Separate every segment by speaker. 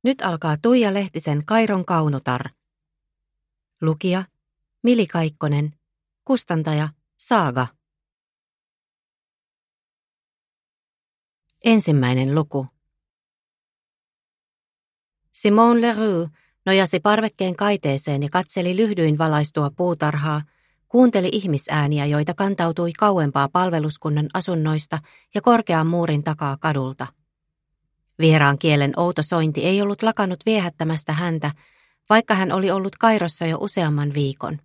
Speaker 1: Nyt alkaa Tuija Lehtisen Kairon kaunotar. Lukija Mili Kaikkonen. Kustantaja Saaga. Ensimmäinen luku. Simone Leroux nojasi parvekkeen kaiteeseen ja katseli lyhdyin valaistua puutarhaa, kuunteli ihmisääniä, joita kantautui kauempaa palveluskunnan asunnoista ja korkean muurin takaa kadulta. Vieraan kielen outo sointi ei ollut lakannut viehättämästä häntä, vaikka hän oli ollut Kairossa jo useamman viikon.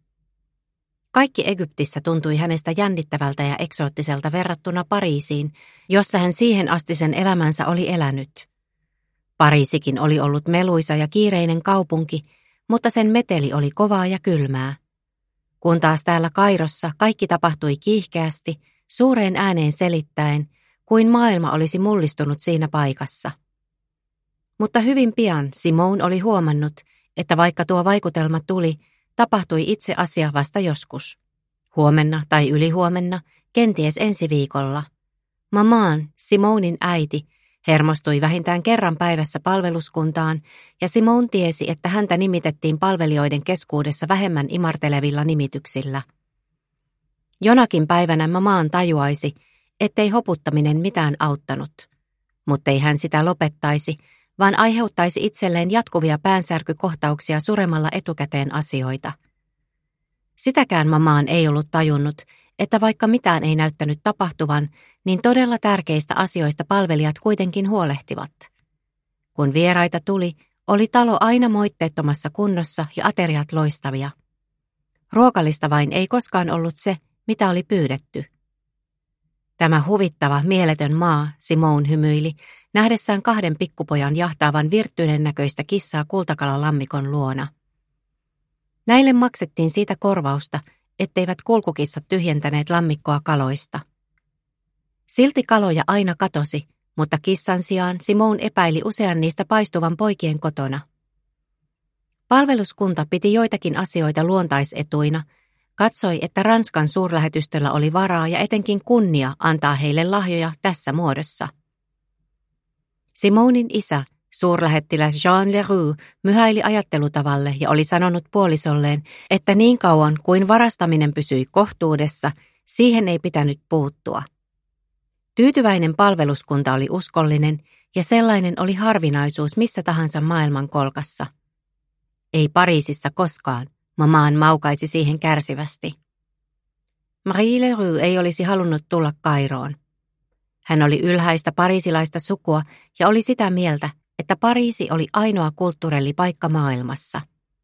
Speaker 1: Kaikki Egyptissä tuntui hänestä jännittävältä ja eksoottiselta verrattuna Pariisiin, jossa hän siihen asti sen elämänsä oli elänyt. Pariisikin oli ollut meluisa ja kiireinen kaupunki, mutta sen meteli oli kovaa ja kylmää. Kun taas täällä Kairossa kaikki tapahtui kiihkeästi, suureen ääneen selittäen, kuin maailma olisi mullistunut siinä paikassa. Mutta hyvin pian Simone oli huomannut, että vaikka tuo vaikutelma tuli, tapahtui itse asia vasta joskus. Huomenna tai ylihuomenna, kenties ensi viikolla. Maman, Simonin äiti, hermostui vähintään kerran päivässä palveluskuntaan, ja Simone tiesi, että häntä nimitettiin palvelijoiden keskuudessa vähemmän imartelevilla nimityksillä. Jonakin päivänä Maman tajuaisi, ettei hoputtaminen mitään auttanut, muttei hän sitä lopettaisi, vaan aiheuttaisi itselleen jatkuvia päänsärkykohtauksia suremalla etukäteen asioita. Sitäkään Maman ei ollut tajunnut, että vaikka mitään ei näyttänyt tapahtuvan, niin todella tärkeistä asioista palvelijat kuitenkin huolehtivat. Kun vieraita tuli, oli talo aina moitteettomassa kunnossa ja ateriat loistavia. Ruokalista vain ei koskaan ollut se, mitä oli pyydetty. Tämä huvittava, mieletön maa, Simone hymyili, nähdessään 2 pikkupojan jahtaavan virttyyden näköistä kissaa kultakalalammikon luona. Näille maksettiin siitä korvausta, etteivät kulkukissat tyhjentäneet lammikkoa kaloista. Silti kaloja aina katosi, mutta kissan sijaan Simone epäili usean niistä paistuvan poikien kotona. Palveluskunta piti joitakin asioita luontaisetuina, katsoi, että Ranskan suurlähetystöllä oli varaa ja etenkin kunnia antaa heille lahjoja tässä muodossa. Simonin isä, suurlähettiläs Jean Leroux, myhäili ajattelutavalle ja oli sanonut puolisolleen, että niin kauan kuin varastaminen pysyi kohtuudessa, siihen ei pitänyt puuttua. Tyytyväinen palveluskunta oli uskollinen ja sellainen oli harvinaisuus missä tahansa maailman kolkassa. Ei Pariisissa koskaan, Maman maukaisi siihen kärsivästi. Marie Leroux ei olisi halunnut tulla Kairoon. Hän oli ylhäistä pariisilaista sukua ja oli sitä mieltä, että Pariisi oli ainoa kulttuuripaikka maailmassa.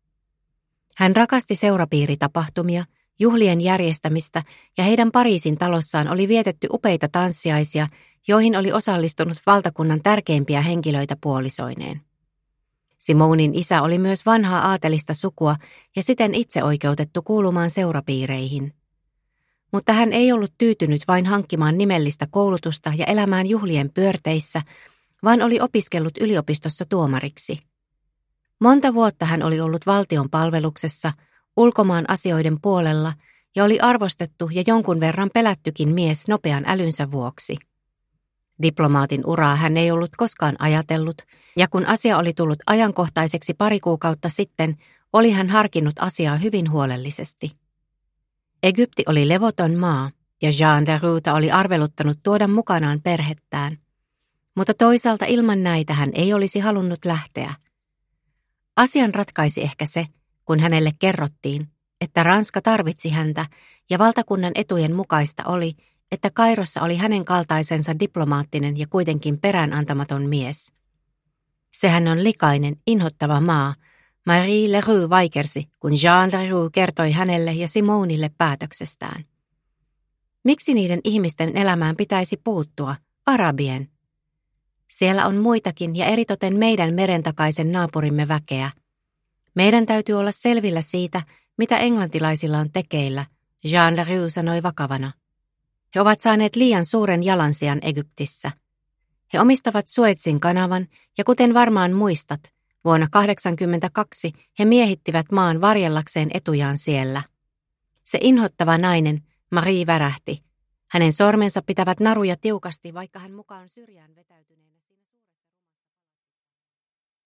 Speaker 1: Hän rakasti seurapiiritapahtumia, juhlien järjestämistä ja heidän Pariisin talossaan oli vietetty upeita tanssiaisia, joihin oli osallistunut valtakunnan tärkeimpiä henkilöitä puolisoineen. Simonin isä oli myös vanhaa aatelista sukua ja siten itseoikeutettu kuulumaan seurapiireihin. Mutta hän ei ollut tyytynyt vain hankkimaan nimellistä koulutusta ja elämään juhlien pyörteissä, vaan oli opiskellut yliopistossa tuomariksi. Monta vuotta hän oli ollut valtion palveluksessa, ulkomaan asioiden puolella ja oli arvostettu ja jonkun verran pelättykin mies nopean älynsä vuoksi. Diplomaatin uraa hän ei ollut koskaan ajatellut, ja kun asia oli tullut ajankohtaiseksi 2 kuukautta sitten, oli hän harkinnut asiaa hyvin huolellisesti. Egypti oli levoton maa, ja Jean Lerouxta oli arveluttanut tuoda mukanaan perhettään. Mutta toisaalta ilman näitä hän ei olisi halunnut lähteä. Asian ratkaisi ehkä se, kun hänelle kerrottiin, että Ranska tarvitsi häntä, ja valtakunnan etujen mukaista oli, että Kairossa oli hänen kaltaisensa diplomaattinen ja kuitenkin peräänantamaton mies. Sehän on likainen, inhottava maa, Marie Leroux vaikersi, kun Jean Leroux kertoi hänelle ja Simonille päätöksestään. Miksi niiden ihmisten elämään pitäisi puuttua, arabien? Siellä on muitakin ja eritoten meidän merentakaisen naapurimme väkeä. Meidän täytyy olla selvillä siitä, mitä englantilaisilla on tekeillä, Jean Leroux sanoi vakavana. He ovat saaneet liian suuren jalansijan Egyptissä. He omistavat Suezin kanavan ja kuten varmaan muistat, vuonna 1982 he miehittivät maan varjellakseen etujaan siellä. Se inhottava nainen, Marie värähti. Hänen sormensa pitävät naruja tiukasti, vaikka hän mukaan syrjään vetäytyneenä